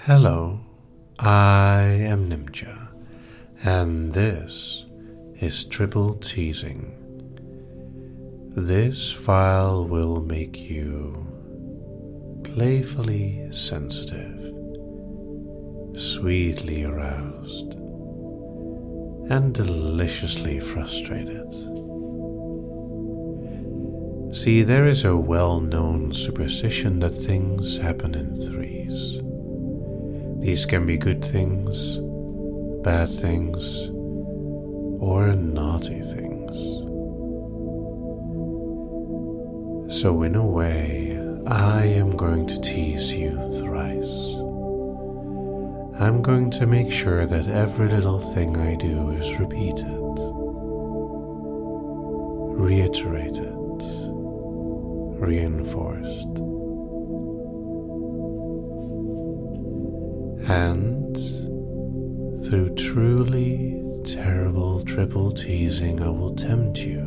Hello, I am Nimja, and this is Triple Teasing. This file will make you playfully sensitive, sweetly aroused, and deliciously frustrated. See, there is a well-known superstition that things happen in threes. These can be good things, bad things, or naughty things. So in a way, I am going to tease you thrice. I'm going to make sure that every little thing I do is repeated, reiterated, reinforced. And through truly terrible triple teasing, I will tempt you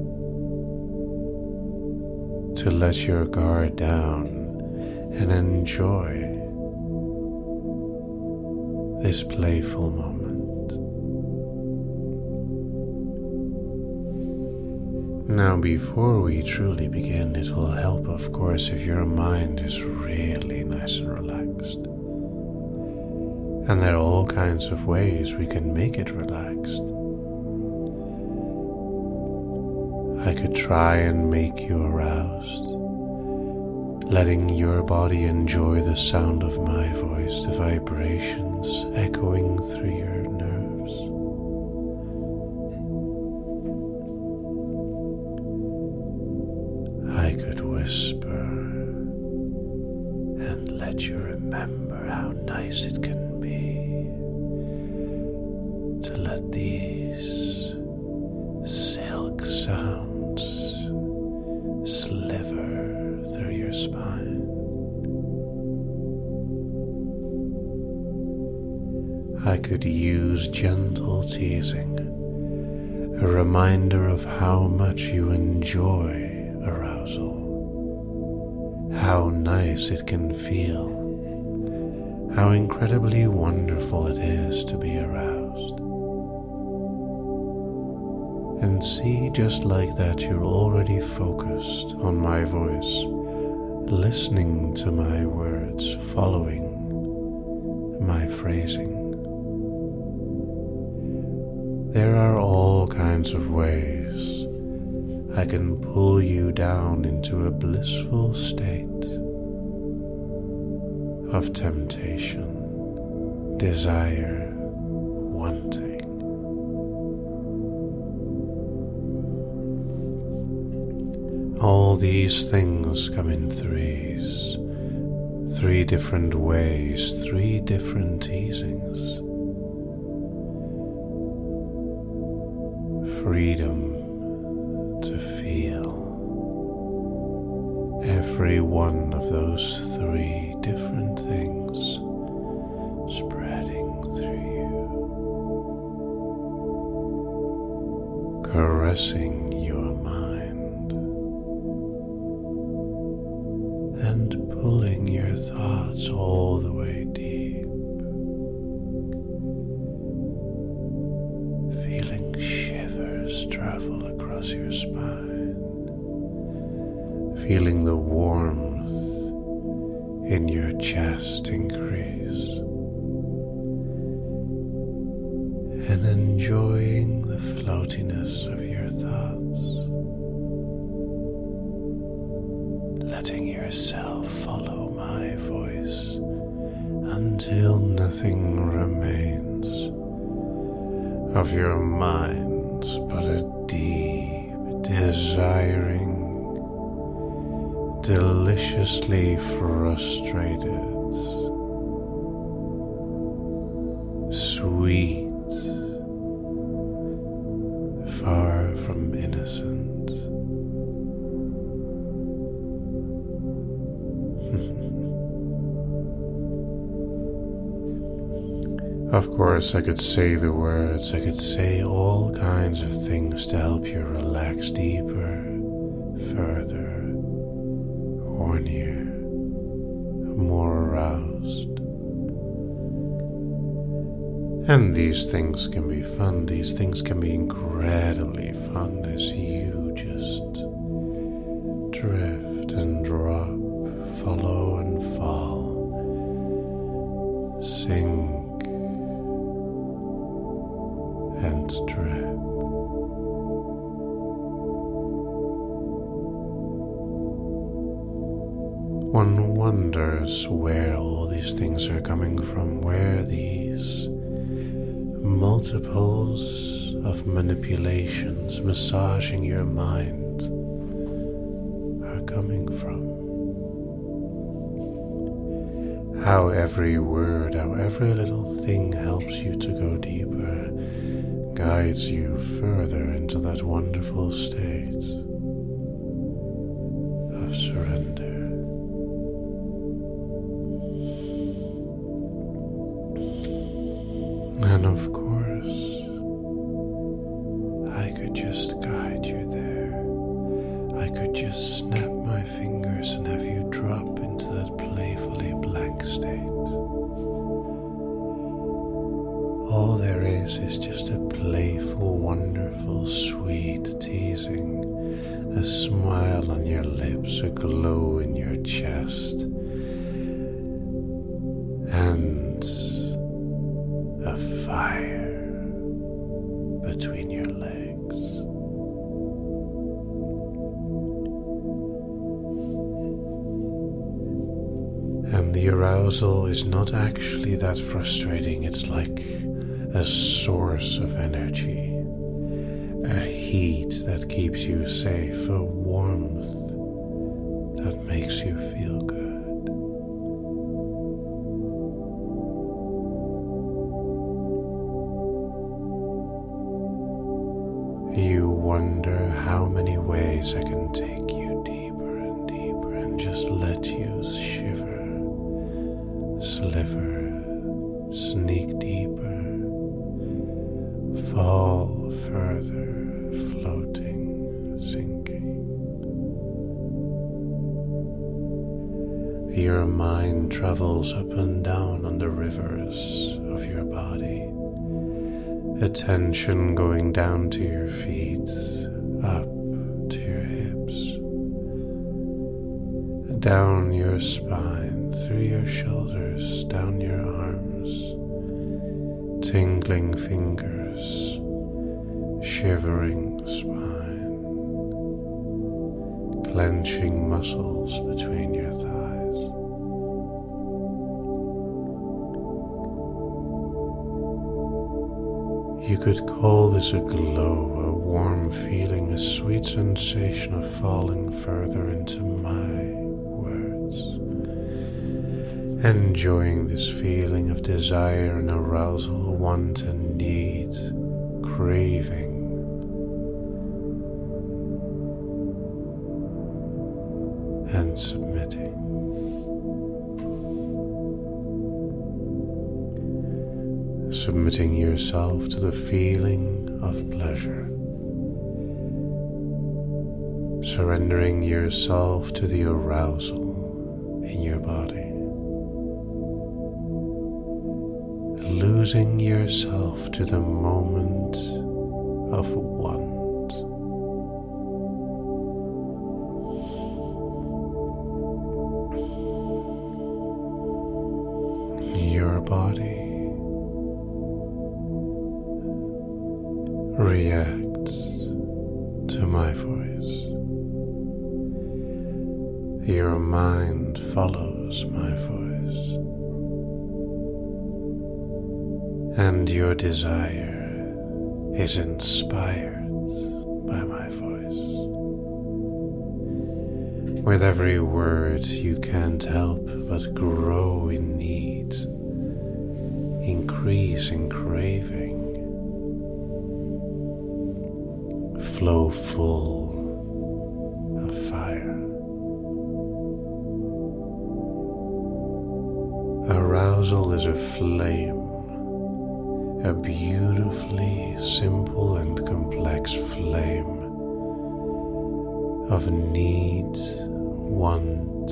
to let your guard down and enjoy this playful moment. Now, before we truly begin, it will help, of course, if your mind is really nice and relaxed. And there are all kinds of ways we can make it relaxed. I could try and make you aroused, letting your body enjoy the sound of my voice, the vibrations echoing through your nerves. I could whisper and let you remember how nice it can to let these silk sounds sliver through your spine. I could use gentle teasing, a reminder of how much you enjoy arousal, how nice it can feel, how incredibly wonderful it is to be aroused. And see, just like that, you're already focused on my voice, listening to my words, following my phrasing. There are all kinds of ways I can pull you down into a blissful state of temptation, desire, wanting. All these things come in threes, 3 different ways, 3 different teasings. Freedom to feel every one of those 3 different things spreading through you, caressing your mind, and pulling your thoughts all the way deep, feeling shivers travel across your spine, feeling the warmth in your chest increase, and enjoying the floatiness of your thoughts, letting yourself follow my voice until nothing remains of your mind but a deep, desiring, deliciously frustrated, sweet, far from innocent. Of course, I could say the words, I could say all kinds of things to help you relax deeper, further, hornier, more aroused. And these things can be fun, these things can be incredibly fun as you just drift and drop, follow and fall, sink and drip. One wonders where all these things are coming from, where these multiples of manipulations massaging your mind are coming from. How every word, how every little thing helps you to go deeper, guides you further into that wonderful state of surrender. And of course, I could just guide you there. I could just snap my fingers and have you drop into that playfully blank state. All there is just a playful, wonderful, sweet teasing, a smile on your lips, a glow in your chest, and a fire between your legs. And the arousal is not actually that frustrating. It's like a source of energy, a heat that keeps you safe, a warmth that makes you feel good. You wonder how many ways I can take you deeper and deeper and just let you shiver, sliver, sneak deeper, fall further, floating, sinking. Your mind travels up and down on the rivers of your body. Attention going down to your feet, up to your hips, down your spine, through your shoulders, down your arms, tingling fingers, shivering spine, clenching muscles between your thighs. You could call this a glow, a warm feeling, a sweet sensation of falling further into my words. Enjoying this feeling of desire and arousal, want and need, craving. And submitting. Submitting yourself to the feeling of pleasure, surrendering yourself to the arousal in your body, losing yourself to the moment of want. Your body reacts to my voice. Your mind follows my voice. And your desire is inspired by my voice. With every word you can't help but grow in need, increase in craving, flow full of fire. Arousal is a flame, a beautifully simple and complex flame of need, want,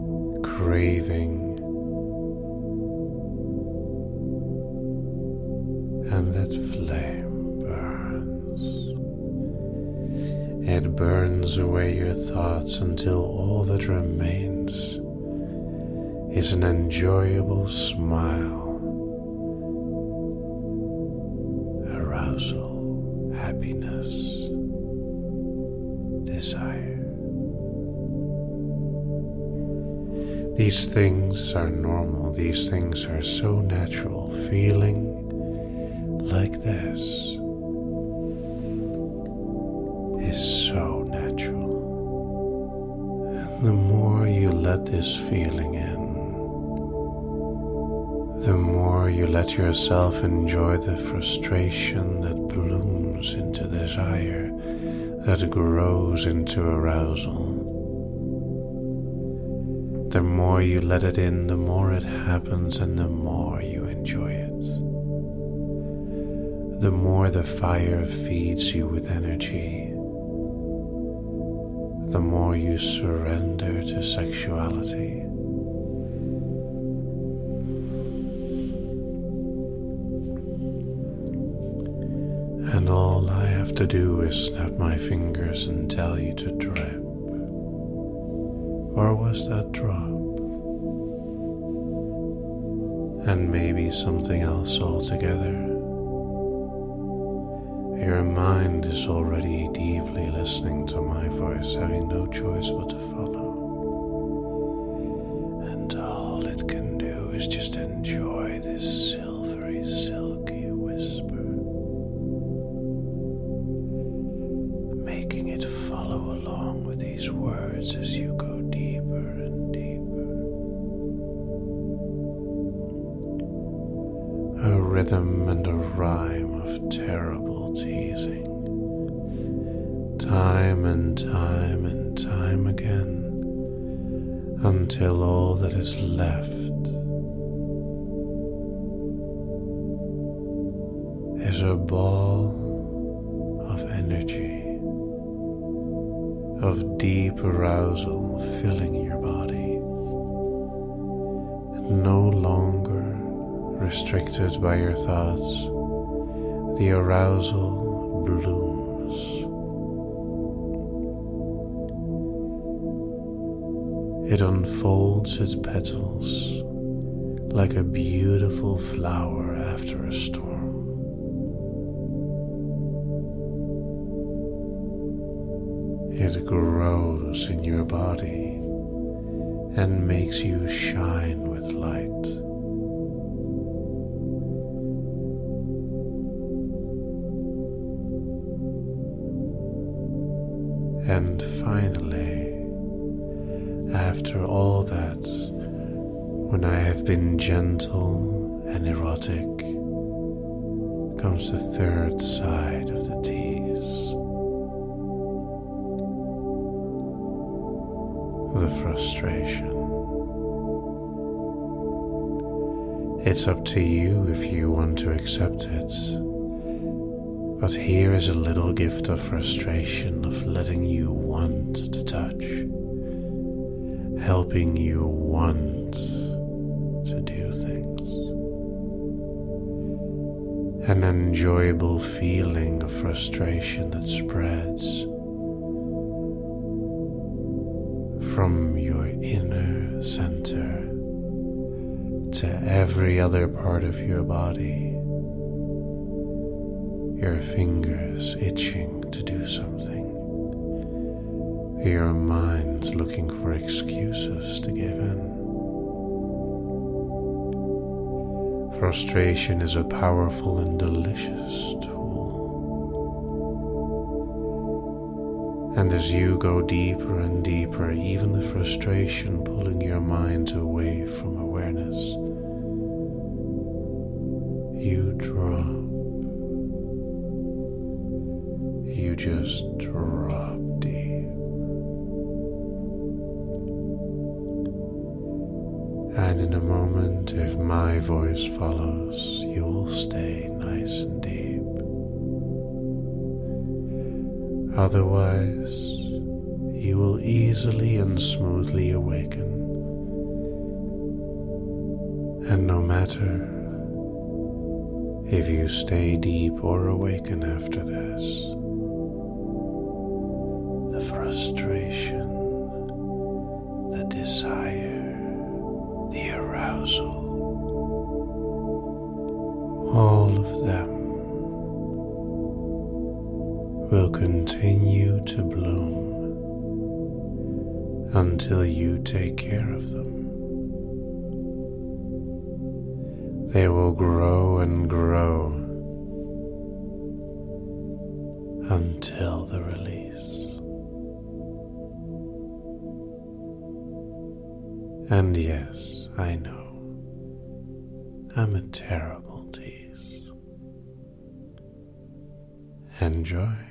craving, violet flame burns. It burns away your thoughts until all that remains is an enjoyable smile, arousal, happiness, desire. These things are normal, these things are so natural. Feeling like this is so natural. And the more you let this feeling in, the more you let yourself enjoy the frustration that blooms into desire, that grows into arousal. The more you let it in, the more it happens, and the more you enjoy it. The more the fire feeds you with energy, the more you surrender to sexuality. And all I have to do is snap my fingers and tell you to drip. Or was that drop? And maybe something else altogether. Your mind is already deeply listening to my voice, having no choice but to follow. And all it can do is just enjoy this silvery, silky whisper, making it follow along with these words as you go deeper and deeper. A rhythm and a rhyme of terrible teasing, time and time and time again, until all that is left is a ball of energy, of deep arousal filling your body, and no longer restricted by your thoughts. The arousal blooms. It unfolds its petals like a beautiful flower after a storm. It grows in your body and makes you shine with light. And finally, after all that, when I have been gentle and erotic, comes the third side of the tease. The frustration. It's up to you if you want to accept it. But here is a little gift of frustration, of letting you want to touch, helping you want to do things. An enjoyable feeling of frustration that spreads from your inner center to every other part of your body. Your fingers itching to do something. Your mind looking for excuses to give in. Frustration is a powerful and delicious tool. And as you go deeper and deeper, even the frustration pulling your mind away from awareness, you drop. You just drop deep. And in a moment, if my voice follows, you will stay nice and deep. Otherwise, you will easily and smoothly awaken. And no matter if you stay deep or awaken after this, the frustration, the desire, the arousal, all of them will continue to bloom until you take care of them. They will grow and grow until the release. And yes, I know, I'm a terrible tease. Enjoy.